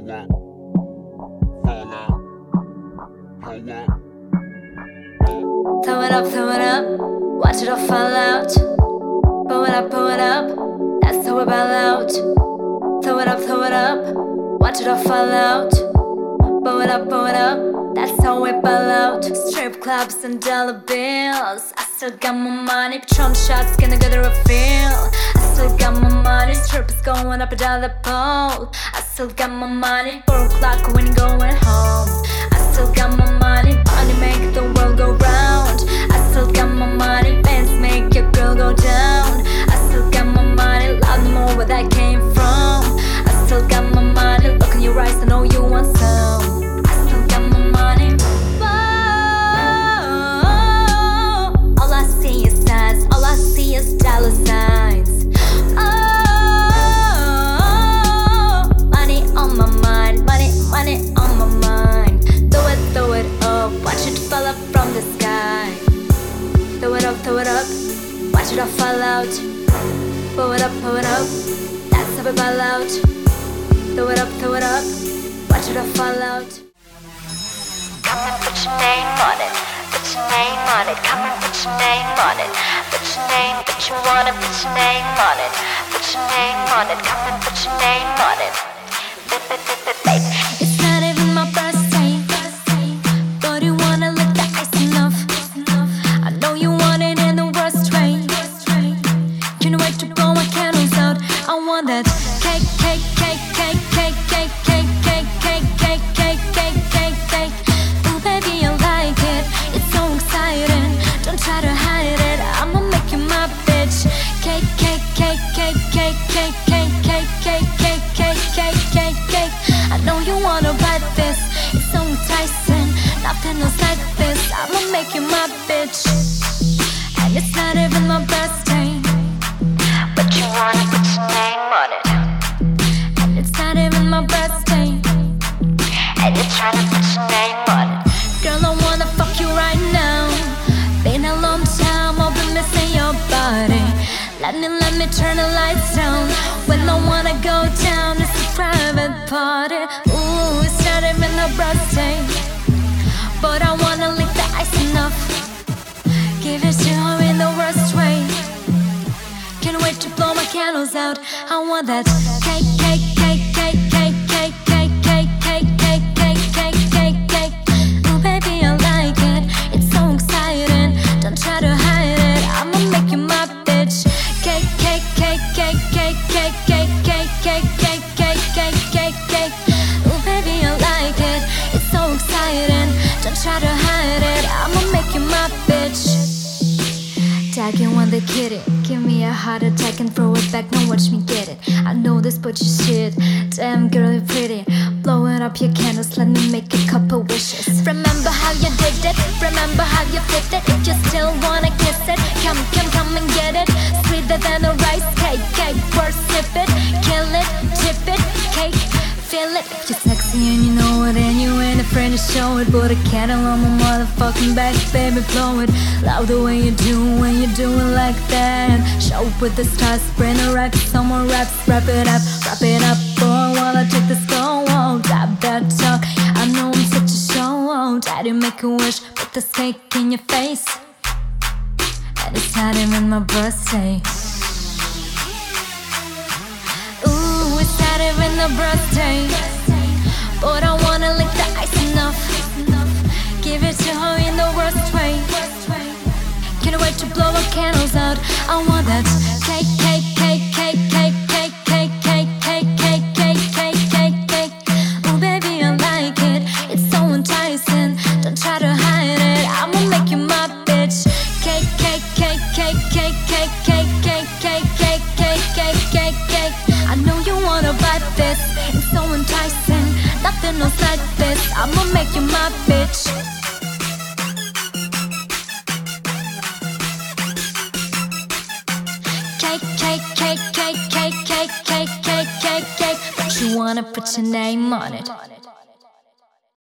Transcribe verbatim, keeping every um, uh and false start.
up, fall out, hold up. Throw it up, throw it up, watch it all fall out. Pull it up, pull it up, that's how we ball out. Throw it up, throw it up, watch it all fall out. Pull it up, pull it up, that's how we ball out. Strip clubs and dollar bills, I still got my money. Patron shots, gonna get a refill. I still got my money, strippers going up a dollar pole. I still got my money, four o'clock when you're going home. I still got my money, money make the world go round. I still got my money, bands make your girl go down. I still got my money, love me more where that came from. I still got my money, look in your eyes, I know you want some. I still got my money. Whoa, all I see is signs, all I see is dollar signs. Oh, money on my mind, money, money on my mind. Throw it, throw it up, watch it fall up from the sky. Throw it up, throw it up, watch it all fall out. Pull it up, pull it up, that's how we ball out. Throw it up, throw it up, watch it all fall out. Come and put your name on it, put your name on it. Come and put your name on it, put your name, put you wanna put your name on it, put your name on it. Come and put your name on it. It's not even my birthday, but you wanna lick the ice enough. I know you want it in the worst way. Can't wait to blow my candles out. I want that cake, cake, cake, cake, cake, cake, cake, cake, cake, cake, cake, cake, cake, cake. Ooh, baby, I like it. It's so exciting. Don't try to hide it. I'ma make you my bitch. Cake, cake, cake, cake, cake, cake, cake, cake, cake, cake, cake, cake, cake, cake. I know you wanna bite this. It's so enticing. Nothing else like this. I'ma make you my bitch. And it's not even my birthday, But you wanna put your name on it, and it's not even my birthday, and you're trying to put your name on it. girl, I wanna fuck you right now. Been a long time, I've been missing your body. Let me, let me turn the lights down. When I wanna go down, it's a private party. Ooh, it's not even her birthday, but I wanna lick the ice enough. Give it to her in the worst way. Can't wait to blow my candles out. I want that cake, cake, cake, cake, cake, cake, cake, cake, cake, cake, cake, cake, cake, cake. Ooh, baby, I like it. It's so exciting. Don't try to hide it. I'ma make you my bitch. Cake, cake, cake, cake, cake, cake, cake, cake, cake, cake, cake, cake, cake, cake. Ooh, baby, I like it. It's so exciting. Don't try to hide it. I'ma make you my bitch. Tagging when they kid it. Give me a heart attack and throw it back. Now watch me get it. I know this, but you shit. Damn girl, you're pretty. Blowing up your candles, let me make a couple wishes. Remember how you did it? Remember how you fit it? If you still wanna kiss it, come, come, come and get it. Sweeter than a rice cake, cake. First sip it, kill it, chip it, cake. Feel it. If you're sexy and you know it, and you ain't afraid to show it, put a candle on my motherfucking back, baby, blow it. Love the way you do when you do it like that. Show up with the stars, bring a rack, someone raps, wrap it up, wrap it up, boy, while I take this go on. Tap that talk, I know I'm such a show on. Daddy, make a wish, put this cake in your face, and it's not even my birthday. Ooh, it's not even the birthday, but I wanna lick the ice enough. Give it to her in the worst way. Can't wait to blow our candles out. I want that cake, cake, cake, cake, cake, cake, cake, cake, cake, cake, cake, cake, cake, cake. Ooh, baby, I like it. It's so enticing. Don't try to hide it. I'ma make you my bitch. Cake, cake, cake, cake, cake, cake, cake, cake, cake, cake, cake, cake, cake, cake. I know you wanna bite this. It's so enticing. Nothing else like this. I'ma make you my bitch. Cake, cake, cake, cake, cake, cake, cake, cake, cake, cake. But you wanna put your name on it.